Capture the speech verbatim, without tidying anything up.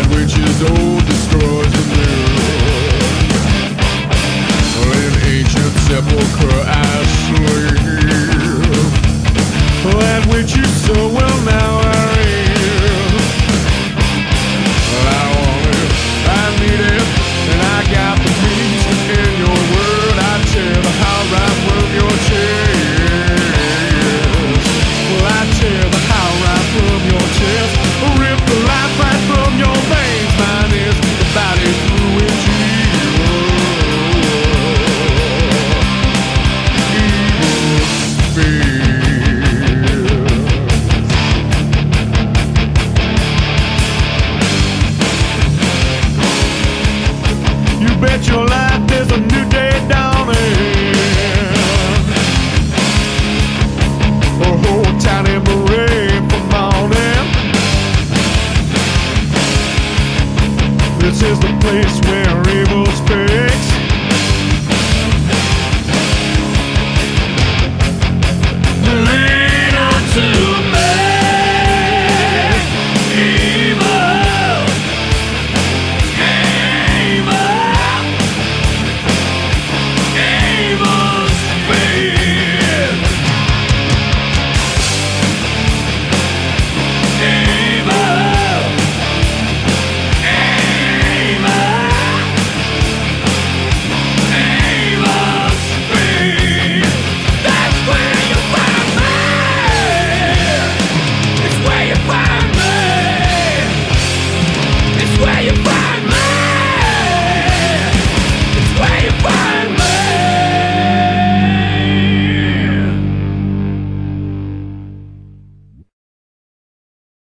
That which is old destroys the new. In ancient sepulchre I sleep. That which you so well now are in. I want it, I need it, and I got the means. In your word I tear the house right from your chest. Well, I tear the house right from your chest. Rip the life right from your veins. Mine is the body through which you bet your life there's a new day dawning. Oh, hold tight and parade for morning. This is the place where